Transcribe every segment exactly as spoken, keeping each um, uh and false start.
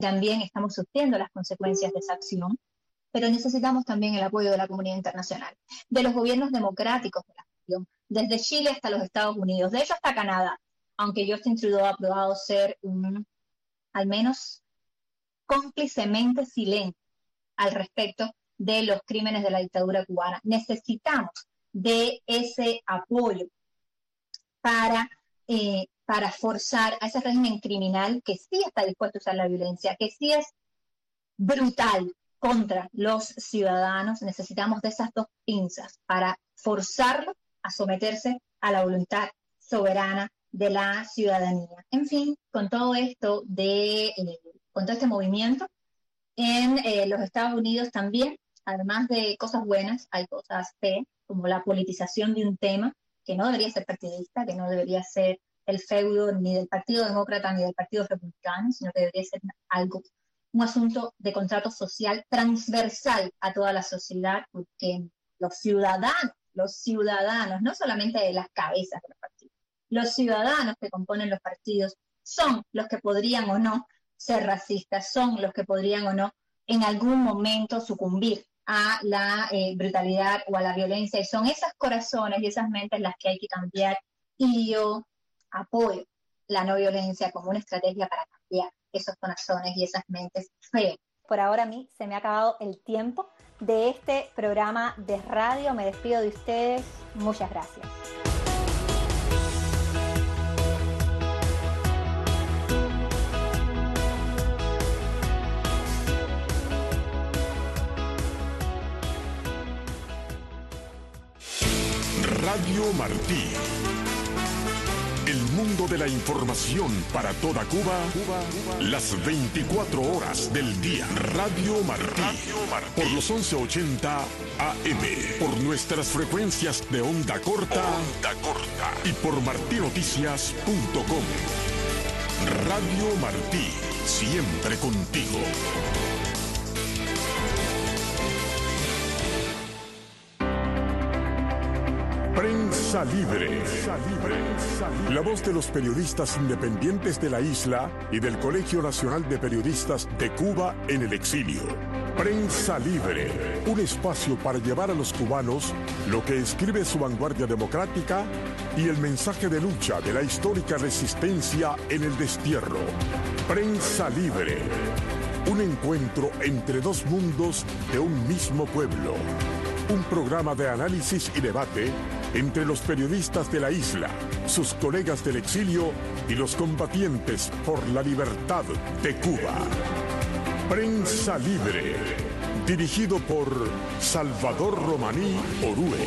también estamos sufriendo las consecuencias de esa acción, pero necesitamos también el apoyo de la comunidad internacional, de los gobiernos democráticos de la región, desde Chile hasta los Estados Unidos, de hecho hasta Canadá, aunque Justin Trudeau ha probado ser un, al menos cómplicemente silente al respecto de los crímenes de la dictadura cubana. Necesitamos de ese apoyo para, eh, para forzar a ese régimen criminal que sí está dispuesto a usar la violencia, que sí es brutal contra los ciudadanos. Necesitamos de esas dos pinzas para forzarlo a someterse a la voluntad soberana de la ciudadanía. En fin, con todo esto de, eh, con todo este movimiento, en eh, los Estados Unidos también, además de cosas buenas, hay cosas feas, como la politización de un tema que no debería ser partidista, que no debería ser el feudo ni del Partido Demócrata ni del Partido Republicano, sino que debería ser algo, un asunto de contrato social transversal a toda la sociedad, porque los ciudadanos, los ciudadanos, no solamente de las cabezas de los partidos, los ciudadanos que componen los partidos son los que podrían o no ser racistas, son los que podrían o no en algún momento sucumbir a la eh, brutalidad o a la violencia, y son esos corazones y esas mentes las que hay que cambiar, y yo apoyo la no violencia como una estrategia para cambiar esos corazones y esas mentes feas. Por ahora a mí se me ha acabado el tiempo de este programa de radio, me despido de ustedes, muchas gracias. Radio Martí. El mundo de la información para toda Cuba, las veinticuatro horas del día. Radio Martí. Radio Martí. Por los once ochenta A M. Por nuestras frecuencias de onda corta. Onda corta. Y por martinoticias punto com. Radio Martí. Siempre contigo. Prensa Libre. La voz de los periodistas independientes de la isla y del Colegio Nacional de Periodistas de Cuba en el exilio. Prensa Libre, un espacio para llevar a los cubanos lo que escribe su vanguardia democrática y el mensaje de lucha de la histórica resistencia en el destierro. Prensa Libre, un encuentro entre dos mundos de un mismo pueblo. Un programa de análisis y debate entre los periodistas de la isla, sus colegas del exilio y los combatientes por la libertad de Cuba. Prensa Libre, dirigido por Salvador Romaní Orue.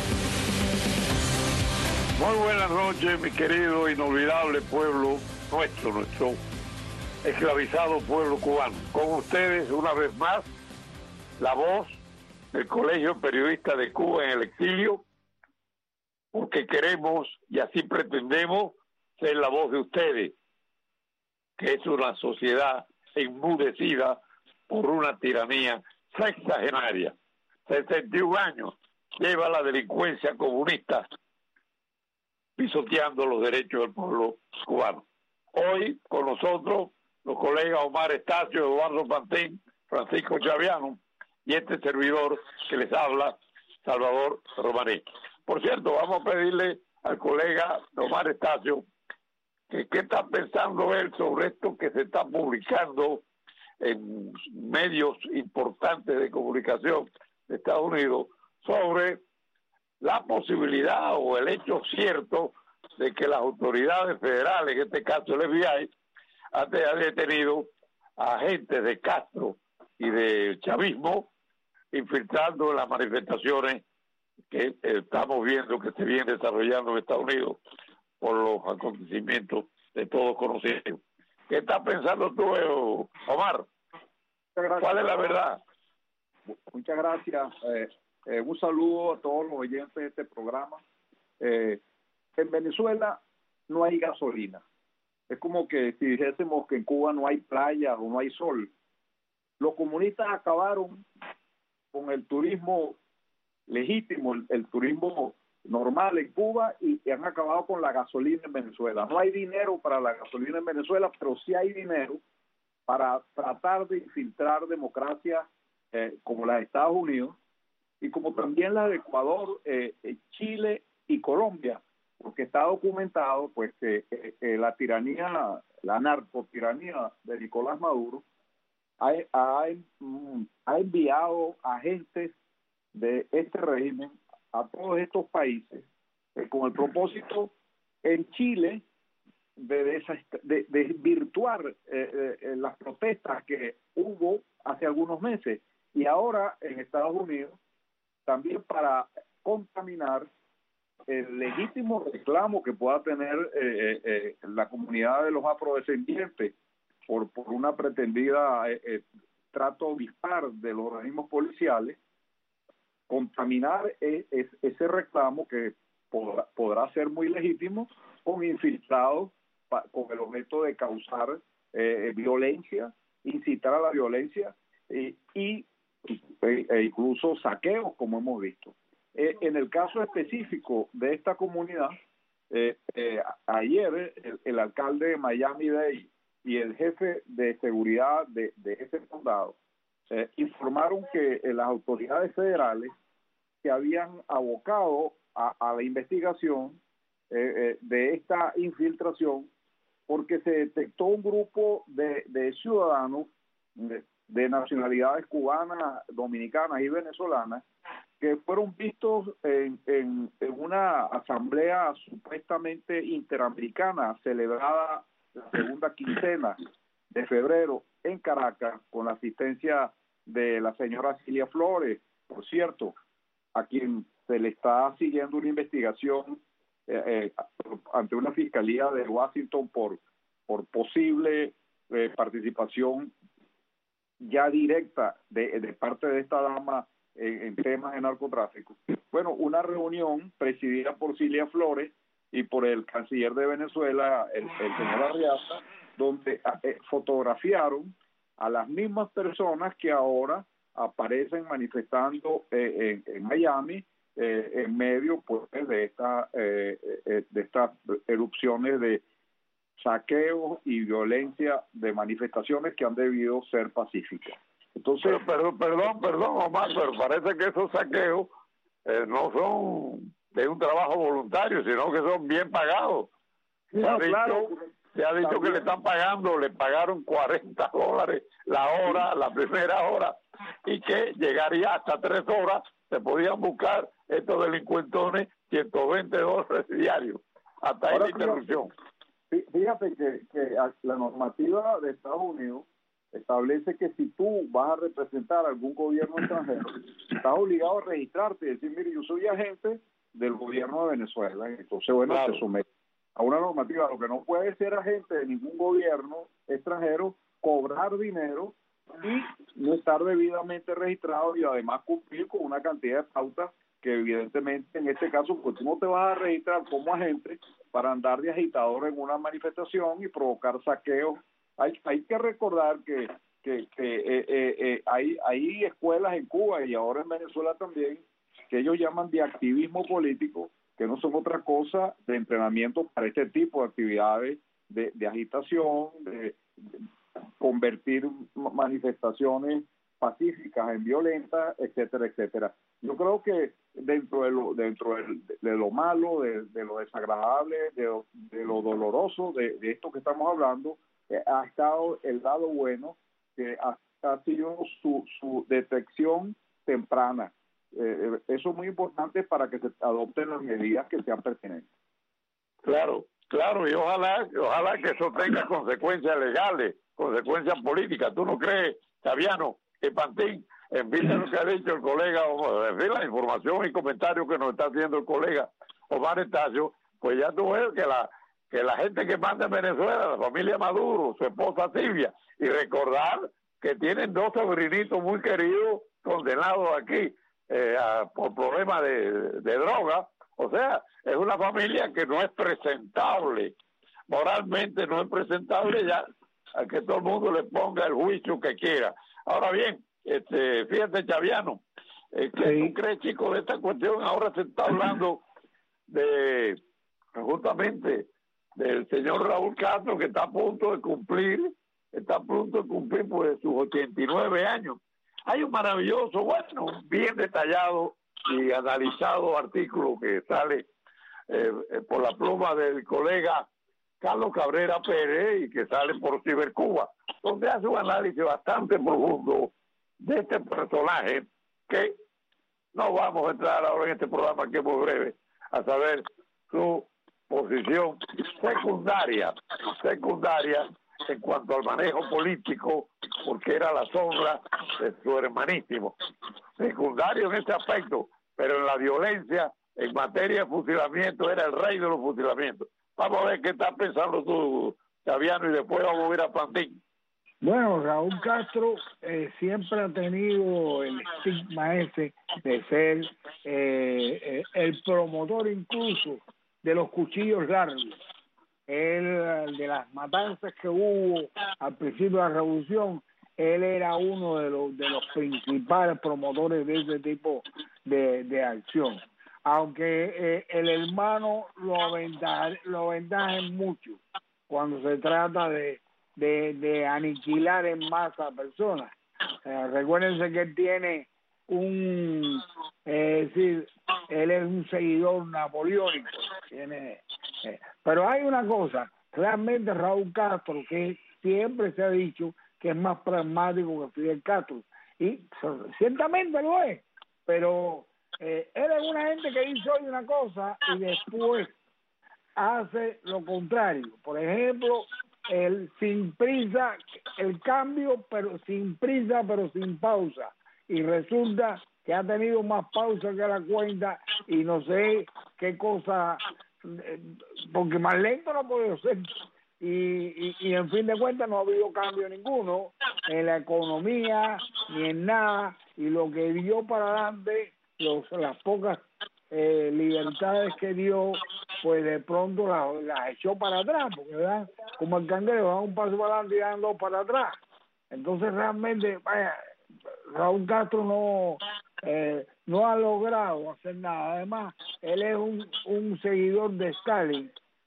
Muy buenas noches, mi querido inolvidable pueblo, nuestro, nuestro esclavizado pueblo cubano. Con ustedes, una vez más, la voz del Colegio Periodista de Cuba en el exilio, porque queremos y así pretendemos ser la voz de ustedes, que es una sociedad enmudecida por una tiranía sexagenaria. sesenta y un años lleva la delincuencia comunista pisoteando los derechos del pueblo cubano. Hoy con nosotros los colegas Omar Estacio, Eduardo Pantín, Francisco Chaviano y este servidor que les habla, Salvador Romaní. Por cierto, vamos a pedirle al colega Omar Estacio que qué está pensando él sobre esto que se está publicando en medios importantes de comunicación de Estados Unidos sobre la posibilidad o el hecho cierto de que las autoridades federales, en este caso el F B I, han detenido a agentes de Castro y de chavismo infiltrando en las manifestaciones que estamos viendo que se vienen desarrollando en Estados Unidos por los acontecimientos de todos conocidos. ¿Qué estás pensando tú, Omar? ¿Cuál es la verdad? Muchas gracias. Eh, eh, un saludo a todos los oyentes de este programa. Eh, en Venezuela no hay gasolina. Es como que si dijésemos que en Cuba no hay playa o no hay sol. Los comunistas acabaron con el turismo legítimo, el, el turismo normal en Cuba, y, y han acabado con la gasolina en Venezuela. No hay dinero para la gasolina en Venezuela, pero sí hay dinero para tratar de infiltrar democracias eh, como la de Estados Unidos y como también la de Ecuador, eh, Chile y Colombia, porque está documentado pues que eh, eh, la tiranía, la narcotiranía de Nicolás Maduro ha, ha, ha enviado agentes de este régimen a todos estos países eh, con el propósito en Chile de, desast- de, de desvirtuar eh, eh, las protestas que hubo hace algunos meses, y ahora en Estados Unidos también para contaminar el legítimo reclamo que pueda tener eh, eh, la comunidad de los afrodescendientes por, por una pretendida eh, eh, trato dispar de los organismos policiales, contaminar eh, es, ese reclamo que podrá, podrá ser muy legítimo con infiltrados pa, con el objeto de causar eh, violencia, incitar a la violencia eh, y e, e incluso saqueos, como hemos visto. Eh, en el caso específico de esta comunidad, eh, eh, ayer el, el alcalde de Miami-Dade y el jefe de seguridad de, de ese condado eh, informaron que eh, las autoridades federales se habían abocado a, a la investigación eh, eh, de esta infiltración porque se detectó un grupo de, de ciudadanos de, de nacionalidades cubanas, dominicanas y venezolanas que fueron vistos en, en, en una asamblea supuestamente interamericana celebrada la segunda quincena de febrero en Caracas con la asistencia de la señora Cilia Flores, por cierto, a quien se le está siguiendo una investigación eh, eh, ante una fiscalía de Washington por, por posible eh, participación ya directa de, de parte de esta dama en, en temas de narcotráfico. Bueno, una reunión presidida por Cilia Flores y por el canciller de Venezuela, el, el señor Arriaza, donde eh, fotografiaron a las mismas personas que ahora aparecen manifestando eh, en, en Miami eh, en medio pues de esta eh, eh, de estas erupciones de saqueos y violencia de manifestaciones que han debido ser pacíficas. Entonces, pero, pero, perdón, perdón, Omar, pero parece que esos saqueos eh, no son de un trabajo voluntario, sino que son bien pagados. Se no, ha dicho, claro, se ha dicho también, que le están pagando, le pagaron cuarenta dólares la hora, la primera hora, y que llegaría hasta tres horas, se podían buscar estos delincuentones ciento veinte dólares diarios, hasta ahí la interrupción. Fíjate que, que la normativa de Estados Unidos establece que si tú vas a representar a algún gobierno extranjero, estás obligado a registrarte y decir, mire, yo soy agente del gobierno de Venezuela. Entonces, bueno, claro, te sometes a una normativa. Lo que no puede ser agente de ningún gobierno extranjero, cobrar dinero y no estar debidamente registrado y además cumplir con una cantidad de pautas que evidentemente en este caso pues tú no te vas a registrar como agente para andar de agitador en una manifestación y provocar saqueos. Hay, hay que recordar que, que, que eh, eh, eh, hay, hay escuelas en Cuba y ahora en Venezuela también que ellos llaman de activismo político, que no son otra cosa de entrenamiento para este tipo de actividades de, de agitación, de, de convertir manifestaciones pacíficas en violentas, etcétera, etcétera. Yo creo que dentro de lo, dentro de, de lo malo, de, de lo desagradable, de, de lo doloroso de, de esto que estamos hablando, eh, ha estado el lado bueno, que ha, ha sido su, su detección temprana. Eh, eso es muy importante para que se adopten las medidas que sean pertinentes. Claro, claro, y ojalá, ojalá que eso tenga consecuencias legales, consecuencias políticas. ¿Tú no crees, Chaviano y Pantín? En fin de lo que ha dicho el colega, en fin, la información y comentarios que nos está haciendo el colega Omar Estacio, pues ya tú ves que la que la gente que manda en Venezuela, la familia Maduro, su esposa Silvia, y recordar que tienen dos sobrinitos muy queridos condenados aquí eh, a, por problemas de, de droga. O sea, es una familia que no es presentable, moralmente no es presentable, ya a que todo el mundo le ponga el juicio que quiera. Ahora bien, este, fíjate, Chaviano, eh, ¿qué sí. tú crees, chico, de esta cuestión? Ahora se está hablando de, justamente, del señor Raúl Castro, que está a punto de cumplir está a punto de cumplir pues sus ochenta y nueve años. Hay un maravilloso, bueno, bien detallado y analizado artículo que sale eh, por la pluma del colega Carlos Cabrera Pérez y que sale por Cibercuba, donde hace un análisis bastante profundo de este personaje que no vamos a entrar ahora en este programa, que es muy breve, a saber su posición secundaria, secundaria en cuanto al manejo político, porque era la sombra de su hermanísimo. Secundario en este aspecto, pero en la violencia, en materia de fusilamiento, era el rey de los fusilamientos. Vamos a ver qué está pensando tú, Chaviano, y después vamos a ir a Plantín. Bueno, Raúl Castro eh, siempre ha tenido el estigma ese de ser eh, eh, el promotor incluso de los cuchillos largos. Él, de las matanzas que hubo al principio de la revolución, él era uno de los de los principales promotores de ese tipo de, de acción. Aunque eh, el hermano lo aventaja, lo aventaja en mucho cuando se trata de De, de aniquilar en masa a personas. Eh, recuérdense que él tiene un, eh, es decir, él es un seguidor napoleónico. Tiene, eh, pero hay una cosa, realmente Raúl Castro, que siempre se ha dicho que es más pragmático que Fidel Castro, y ciertamente lo es, pero eh, él es una gente que dice hoy una cosa y después hace lo contrario. Por ejemplo, el sin prisa, el cambio, pero sin prisa, pero sin pausa. Y resulta que ha tenido más pausa que la cuenta y no sé qué cosa, porque más lento no puede ser. Y, y, y en fin de cuentas no ha habido cambio ninguno en la economía ni en nada. Y lo que dio para adelante, los, las pocas eh, libertades que dio, pues de pronto las la echó para atrás, porque dan como el cangrejo, dan un paso para adelante y dan dos para atrás. Entonces realmente, vaya, Raúl Castro no eh, no ha logrado hacer nada. Además, él es un, un seguidor de Stalin.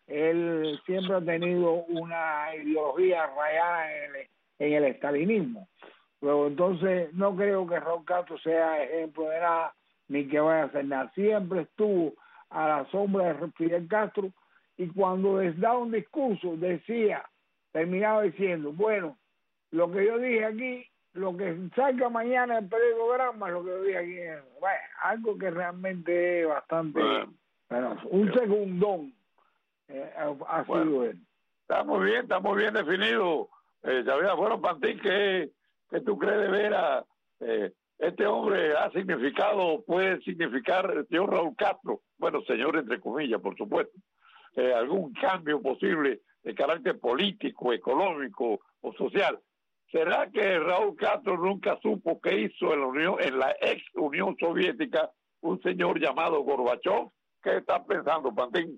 Él siempre ha tenido una ideología rayada en el, en el estalinismo. Pero entonces no creo que Raúl Castro sea ejemplo de nada, ni que vaya a hacer nada. Siempre estuvo a la sombra de Fidel Castro, y cuando les da un discurso decía, terminaba diciendo, bueno, lo que yo dije aquí, lo que salga mañana en el periodograma, lo que yo dije aquí, bueno, algo que realmente es bastante, bueno, bueno, un segundón eh, ha, ha bueno, sido él. Está muy bien, está muy bien definido. Eh, Xavier, bueno, Pantín, ¿qué, ¿qué tú crees de ver a eh, este hombre? ¿Ha significado, puede significar el señor Raúl Castro? Bueno, señor entre comillas, por supuesto. Eh, algún cambio posible de carácter político, económico o social. ¿Será que Raúl Castro nunca supo qué hizo en la Unión, en la ex Unión Soviética, un señor llamado Gorbachov? ¿Qué está pensando, Pantín?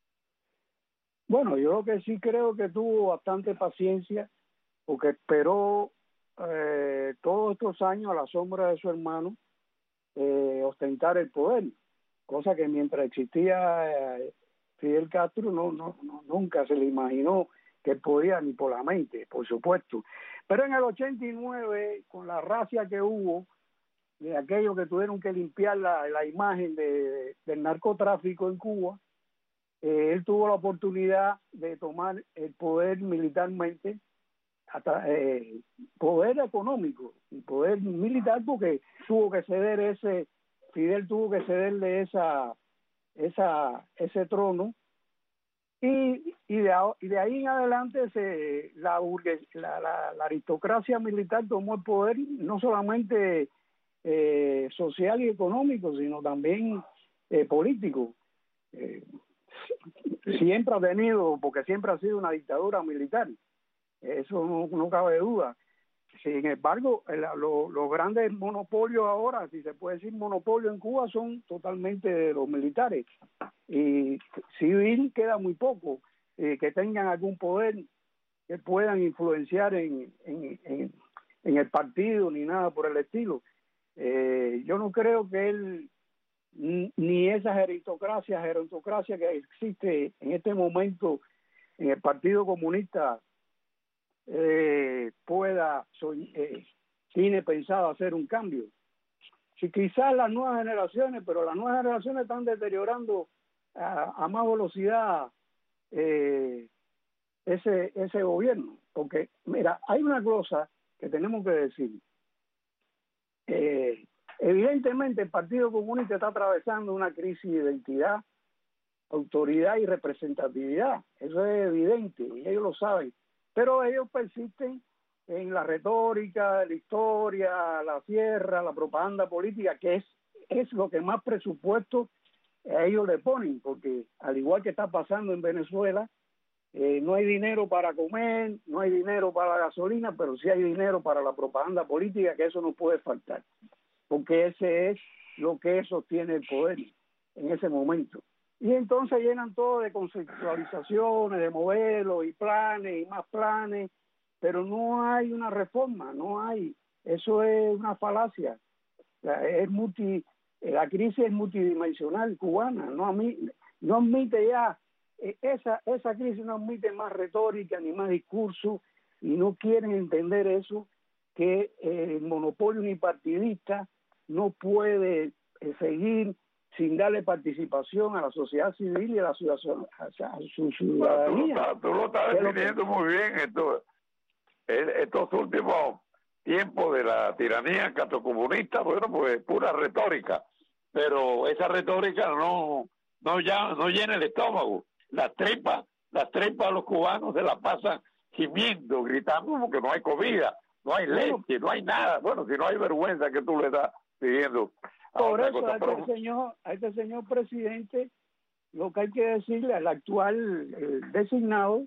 Bueno, yo lo que sí creo que tuvo bastante paciencia, porque esperó eh, todos estos años a la sombra de su hermano eh, ostentar el poder, cosa que mientras existía eh, Fidel Castro no, no, no nunca se le imaginó que podía, ni por la mente, por supuesto. Pero en el ochenta y nueve, con la racia que hubo, de aquellos que tuvieron que limpiar la, la imagen de, de, del narcotráfico en Cuba, eh, él tuvo la oportunidad de tomar el poder militarmente, hasta, eh, poder económico y poder militar, porque tuvo que ceder ese, Fidel tuvo que cederle esa, esa, ese trono. Y, y, de, y de ahí en adelante se, la, la, la, la aristocracia militar tomó el poder, no solamente eh, social y económico, sino también eh, político. Eh, siempre ha tenido, porque siempre ha sido una dictadura militar, eso no, no cabe duda. Sin embargo, los lo, lo grandes monopolios ahora, si se puede decir monopolio en Cuba, son totalmente de los militares. Y civil queda muy poco, eh, que tengan algún poder que puedan influenciar en, en, en, en el partido ni nada por el estilo. Eh, yo no creo que él, ni, ni esas aristocracias, gerontocracia que existe en este momento en el Partido Comunista eh, pueda, eh, tiene pensado hacer un cambio. Si quizás las nuevas generaciones, pero las nuevas generaciones están deteriorando a, a más velocidad eh, ese, ese gobierno. Porque, mira, hay una cosa que tenemos que decir. Eh, evidentemente el Partido Comunista está atravesando una crisis de identidad, autoridad y representatividad. Eso es evidente y ellos lo saben. Pero ellos persisten en la retórica, la historia, la sierra, la propaganda política, que es, es lo que más presupuesto a ellos le ponen, porque al igual que está pasando en Venezuela, eh, no hay dinero para comer, no hay dinero para la gasolina, pero sí hay dinero para la propaganda política, que eso no puede faltar, porque ese es lo que sostiene el poder en ese momento. Y entonces llenan todo de conceptualizaciones, de modelos y planes y más planes, pero no hay una reforma, no hay. Eso es una falacia. Es multi, la crisis es multidimensional cubana, no, admite, no admite ya, esa, esa crisis no admite más retórica ni más discurso, y no quieren entender eso, que el monopolio unipartidista no puede seguir sin darle participación a la sociedad civil y a la ciudadanía. A su ciudadanía. Bueno, tú, lo, tú lo estás definiendo muy bien. Esto, estos últimos tiempos de la tiranía catrocomunista, bueno, pues pura retórica, pero esa retórica no no ya no llena el estómago, las tripas, las tripas de los cubanos se la pasan gimiendo, gritando porque no hay comida, no hay leche, no hay nada. Bueno, si no hay vergüenza que tú le estás pidiendo. Por eso cosa, a, este pero... señor, a este señor presidente lo que hay que decirle al actual eh, designado,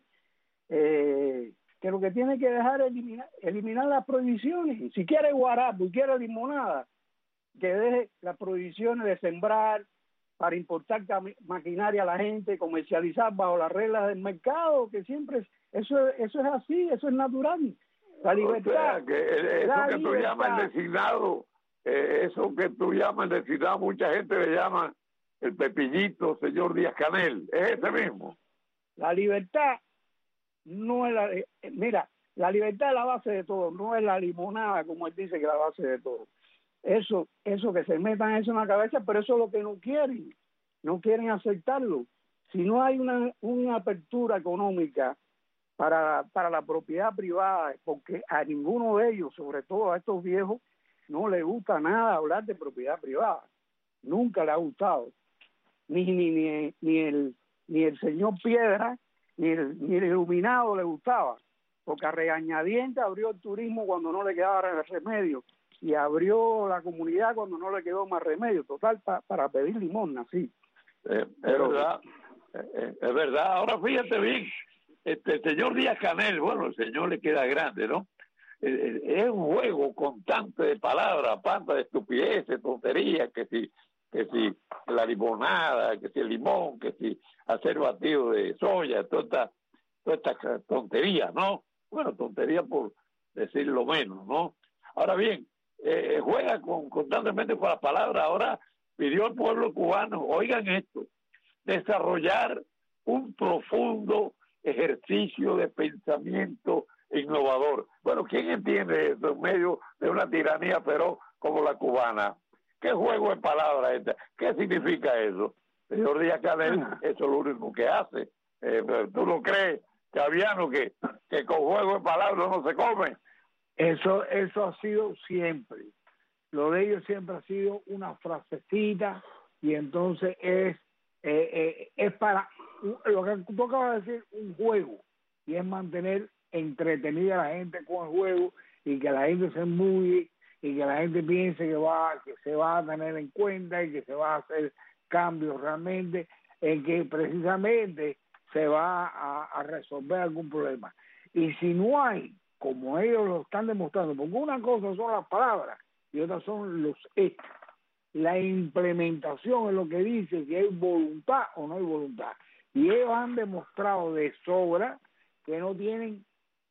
eh, que lo que tiene que dejar es eliminar, eliminar las prohibiciones. Si quiere guarapo y quiere limonada, que deje las prohibiciones de sembrar para importar maquinaria a la gente, comercializar bajo las reglas del mercado, que siempre es, eso, eso es así, eso es natural. La libertad. O sea, que eso la que tú libertad. llamas el designado, eh, eso que tú llamas el designado, mucha gente le llama el pepillito, señor Díaz-Canel, es ese mismo. La libertad no es la... Eh, mira, la libertad es la base de todo, no es la limonada, como él dice, que es la base de todo. Eso, eso que se metan eso en la cabeza, pero eso es lo que no quieren, no quieren aceptarlo. Si no hay una, una apertura económica para, para la propiedad privada, porque a ninguno de ellos, sobre todo a estos viejos, no les gusta nada hablar de propiedad privada, nunca le ha gustado, ni, ni, ni, ni, el, ni el señor Piedra, ni el, ni el iluminado le gustaba, porque a regañadientes abrió el turismo cuando no le quedaba remedio, y abrió la comunidad cuando no le quedó más remedio, total, pa, para pedir limosna, sí. Eh, es verdad, eh, es verdad. Ahora fíjate bien, este el señor Díaz-Canel, bueno, el señor le queda grande, ¿no? Eh, es un juego constante de palabras, panta de estupideces, tonterías, que si, que si la limonada, que si el limón, que si hacer batido de soya, todas estas toda esta tonterías, ¿no? Bueno, tonterías por decir lo menos, ¿no? Ahora bien, Eh, juega con, constantemente con las palabras. Ahora pidió al pueblo cubano, oigan esto, desarrollar un profundo ejercicio de pensamiento innovador. Bueno, ¿quién entiende eso en medio de una tiranía feroz como la cubana? ¿Qué juego de palabras es este? ¿Qué significa eso? Señor Díaz-Canel, eso es lo único que hace. Eh, ¿Tú lo crees, Chaviano, que, que con juego de palabras no se come? Eso, eso ha sido siempre. Lo de ellos siempre ha sido una frasecita y entonces es eh, eh, es para lo que tú acabas de decir, un juego, y es mantener entretenida a la gente con el juego y que la gente se embulle y que la gente piense que va que se va a tener en cuenta y que se va a hacer cambios realmente, en que precisamente se va a, a resolver algún problema. Y si no hay, como ellos lo están demostrando, porque una cosa son las palabras y otra son los hechos. La implementación es lo que dice si hay voluntad o no hay voluntad. Y ellos han demostrado de sobra que no tienen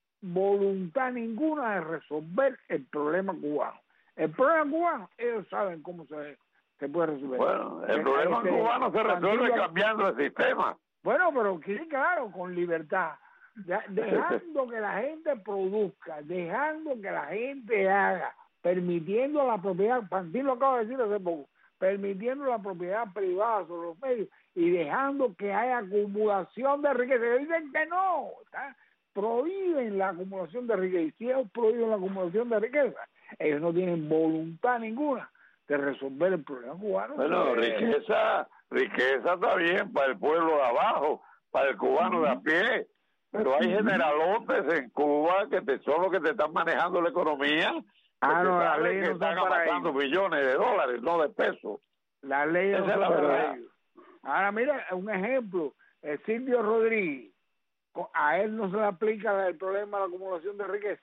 voluntad ninguna de resolver el problema cubano. El problema cubano, ellos saben cómo se, se puede resolver. Bueno, el problema este, cubano se resuelve cambiando el sistema. Bueno, pero sí, claro, con libertad. dejando que la gente produzca, dejando que la gente haga, permitiendo la propiedad, Pantín lo acaba de decir hace poco, permitiendo la propiedad privada sobre los medios y dejando que haya acumulación de riqueza. Ellos dicen que no, ¿está? Prohíben la acumulación de riqueza. Y si ellos prohíben la acumulación de riqueza, ellos no tienen voluntad ninguna de resolver el problema cubano. Bueno, que... riqueza, riqueza está bien para el pueblo de abajo, para el cubano de a pie, pero hay generalotes en Cuba que te, son los que te están manejando la economía. Ah, no, las leyes leyes no no están son para amasando ellos. millones de dólares, no de pesos. Las leyes no Esa son es la para verdad. ellos. Ahora mira, un ejemplo, el Silvio Rodríguez, a él no se le aplica el problema de la acumulación de riqueza.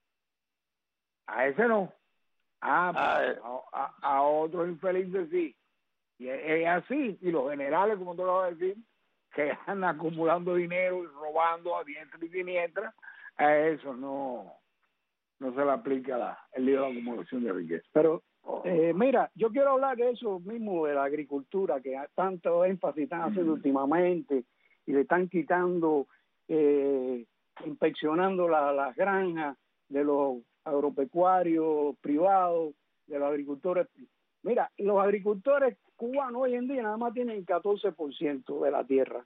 A ese no. Ah, Ah, pues, eh. a, a, a otros infelices sí. Y es, es así. Y los generales, como tú lo vas a decir, que andan acumulando dinero y robando a diestra y siniestra, a eso no, no se le aplica la, el lío de la acumulación de riqueza. Pero, eh, mira, yo quiero hablar de eso mismo, de la agricultura, que tanto énfasis están haciendo mm. últimamente, y le están quitando, eh, inspeccionando la, las granjas de los agropecuarios privados, de los agricultores. Mira, los agricultores cubanos hoy en día nada más tienen catorce por ciento de la tierra.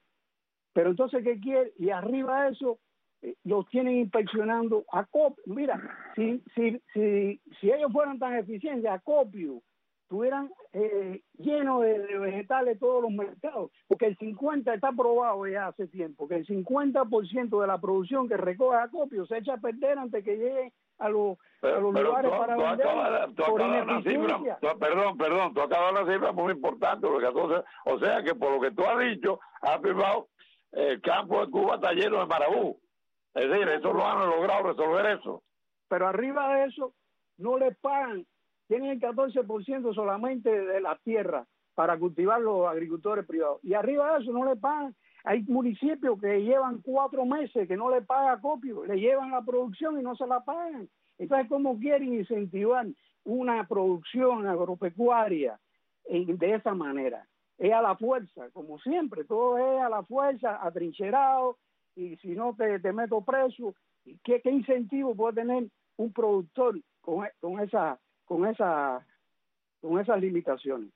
Pero entonces, ¿qué quiere? Y arriba de eso, eh, los tienen inspeccionando Acopio. Mira, si, si, si, si ellos fueran tan eficientes, Acopio estuvieran eh, llenos de, de vegetales todos los mercados, porque el cincuenta está probado ya hace tiempo, que el cincuenta por ciento de la producción que recoge Acopio se echa a perder antes que llegue a los, pero, a los pero lugares tú, para tú vender acabas, tú por acabas una cifra, tú, perdón, perdón, tú acabas una cifra muy importante, porque entonces, o sea que por lo que tú has dicho, has afirmado, el campo de Cuba está lleno de marabú. Es decir, eso no han logrado resolver eso. Pero arriba de eso, no les pagan. Tienen el catorce por ciento solamente de la tierra para cultivar los agricultores privados. Y arriba de eso no le pagan. Hay municipios que llevan cuatro meses que no le paga Acopio, le llevan la producción y no se la pagan. Entonces, ¿cómo quieren incentivar una producción agropecuaria en, de esa manera? Es a la fuerza, como siempre, todo es a la fuerza, atrincherado, y si no te, te meto preso. ¿Qué, qué incentivo puede tener un productor con, con esa con esa con esas limitaciones?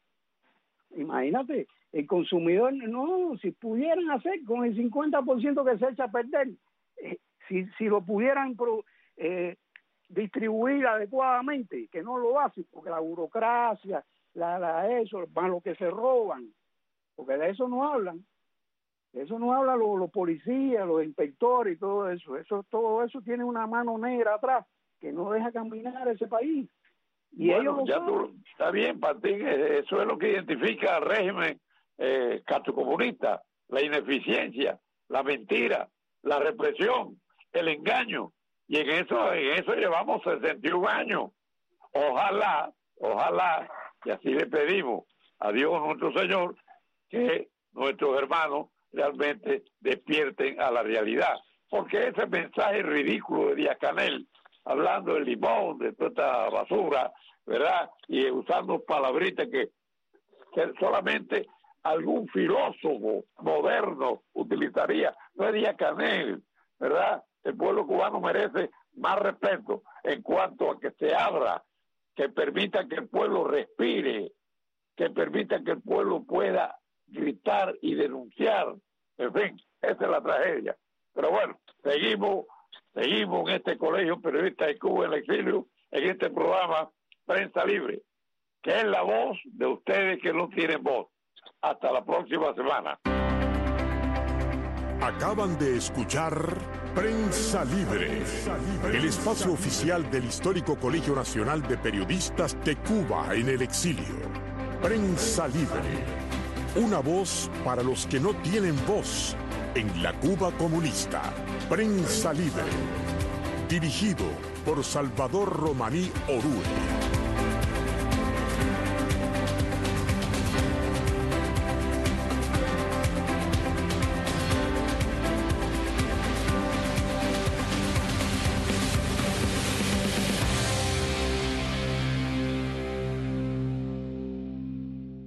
Imagínate, el consumidor, no, si pudieran hacer con el cincuenta por ciento que se echa a perder, eh, si, si lo pudieran pro, eh, distribuir adecuadamente, que no lo hacen, porque la burocracia, la, la eso, más lo que se roban, porque de eso no hablan, de eso no hablan los, los policías, los inspectores y todo eso, eso todo eso tiene una mano negra atrás que no deja caminar ese país. Y bueno, ellos ya tú, está bien, Pantín, eso es lo que identifica al régimen eh, catrocomunista, la ineficiencia, la mentira, la represión, el engaño, y en eso, en eso llevamos sesenta y un años. Ojalá, ojalá, y así le pedimos a Dios nuestro Señor, que nuestros hermanos realmente despierten a la realidad, porque ese mensaje ridículo de Díaz-Canel, hablando del limón, de toda esta basura, ¿verdad? Y usando palabritas que, que solamente algún filósofo moderno utilizaría. No es Díaz-Canel, ¿verdad? El pueblo cubano merece más respeto en cuanto a que se abra, que permita que el pueblo respire, que permita que el pueblo pueda gritar y denunciar. En fin, esa es la tragedia. Pero bueno, seguimos Seguimos en este Colegio Periodista de Cuba en el Exilio, en este programa Prensa Libre, que es la voz de ustedes que no tienen voz. Hasta la próxima semana. Acaban de escuchar Prensa Libre, el espacio oficial del histórico Colegio Nacional de Periodistas de Cuba en el Exilio. Prensa Libre, una voz para los que no tienen voz en la Cuba comunista. Prensa Libre, dirigido por Salvador Romaní Orue.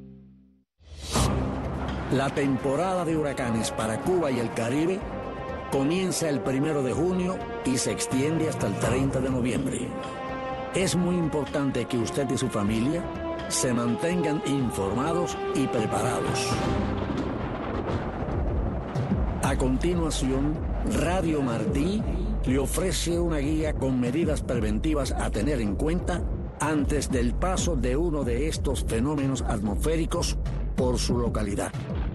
La temporada de huracanes para Cuba y el Caribe Comienza el primero de junio y se extiende hasta el treinta de noviembre. Es muy importante que usted y su familia se mantengan informados y preparados. A continuación, Radio Martí le ofrece una guía con medidas preventivas a tener en cuenta antes del paso de uno de estos fenómenos atmosféricos por su localidad.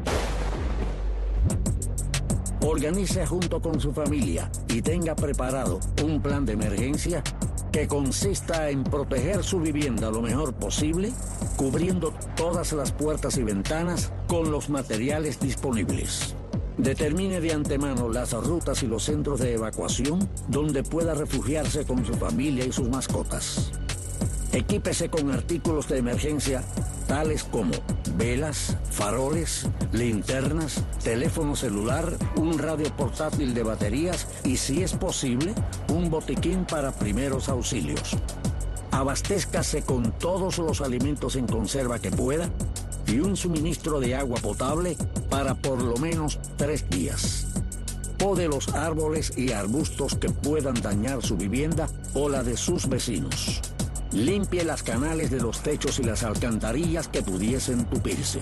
Organice junto con su familia y tenga preparado un plan de emergencia que consista en proteger su vivienda lo mejor posible, cubriendo todas las puertas y ventanas con los materiales disponibles. Determine de antemano las rutas y los centros de evacuación donde pueda refugiarse con su familia y sus mascotas. Equípese con artículos de emergencia tales como velas, faroles, linternas, teléfono celular, un radio portátil de baterías y, si es posible, un botiquín para primeros auxilios. Abastézcase con todos los alimentos en conserva que pueda y un suministro de agua potable para por lo menos tres días. Pode los árboles y arbustos que puedan dañar su vivienda o la de sus vecinos. Limpie las canales de los techos y las alcantarillas que pudiesen tupirse.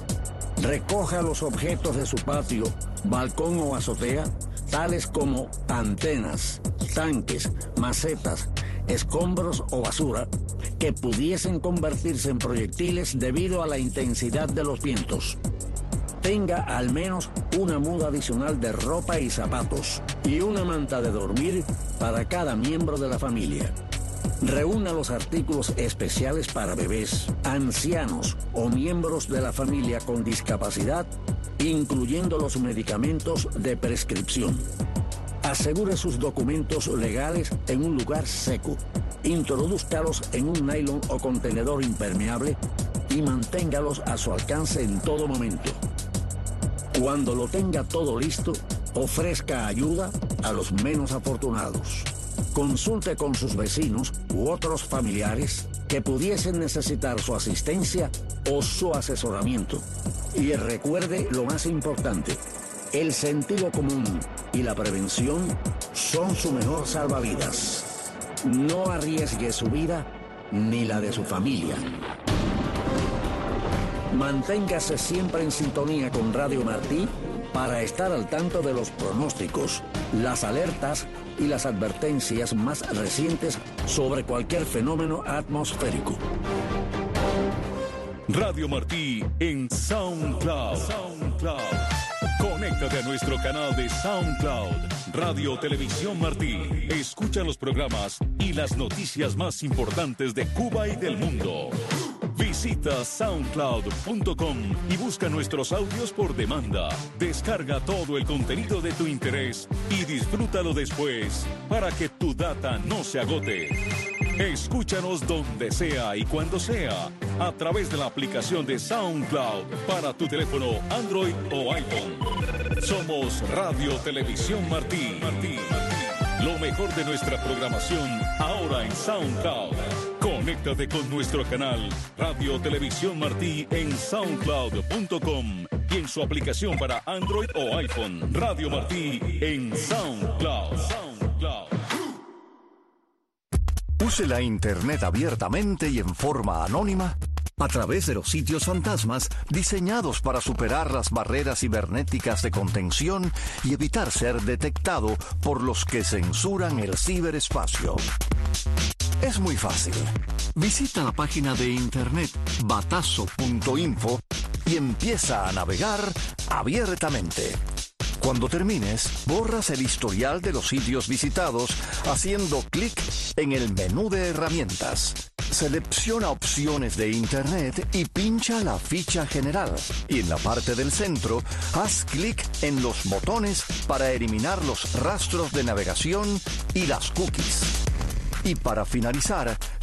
Recoja los objetos de su patio, balcón o azotea, tales como antenas, tanques, macetas, escombros o basura, que pudiesen convertirse en proyectiles debido a la intensidad de los vientos. Tenga al menos una muda adicional de ropa y zapatos y una manta de dormir para cada miembro de la familia. Reúna los artículos especiales para bebés, ancianos o miembros de la familia con discapacidad, incluyendo los medicamentos de prescripción. Asegure sus documentos legales en un lugar seco. Introdúzcalos en un nylon o contenedor impermeable y manténgalos a su alcance en todo momento. Cuando lo tenga todo listo, ofrezca ayuda a los menos afortunados. Consulte con sus vecinos u otros familiares que pudiesen necesitar su asistencia o su asesoramiento. Y recuerde lo más importante: el sentido común y la prevención son su mejor salvavidas. No arriesgue su vida ni la de su familia. Manténgase siempre en sintonía con Radio Martí para estar al tanto de los pronósticos, las alertas y las advertencias más recientes sobre cualquier fenómeno atmosférico. Radio Martí en SoundCloud. SoundCloud. Conéctate a nuestro canal de SoundCloud, Radio Televisión Martí. Escucha los programas y las noticias más importantes de Cuba y del mundo. Visita soundcloud punto com y busca nuestros audios por demanda. Descarga todo el contenido de tu interés y disfrútalo después para que tu data no se agote. Escúchanos donde sea y cuando sea a través de la aplicación de SoundCloud para tu teléfono Android o iPhone. Somos Radio Televisión Martí. Martí. Lo mejor de nuestra programación ahora en SoundCloud. Conéctate con nuestro canal Radio Televisión Martí en soundcloud punto com y en su aplicación para Android o iPhone. Radio Martí en SoundCloud. SoundCloud. Use la Internet abiertamente y en forma anónima a través de los sitios fantasmas diseñados para superar las barreras cibernéticas de contención y evitar ser detectado por los que censuran el ciberespacio. Es muy fácil. Visita la página de internet batazo punto info y empieza a navegar abiertamente. Cuando termines, borras el historial de los sitios visitados haciendo clic en el menú de herramientas. Selecciona opciones de Internet y pincha la ficha general. Y en la parte del centro, haz clic en los botones para eliminar los rastros de navegación y las cookies. Y para finalizar,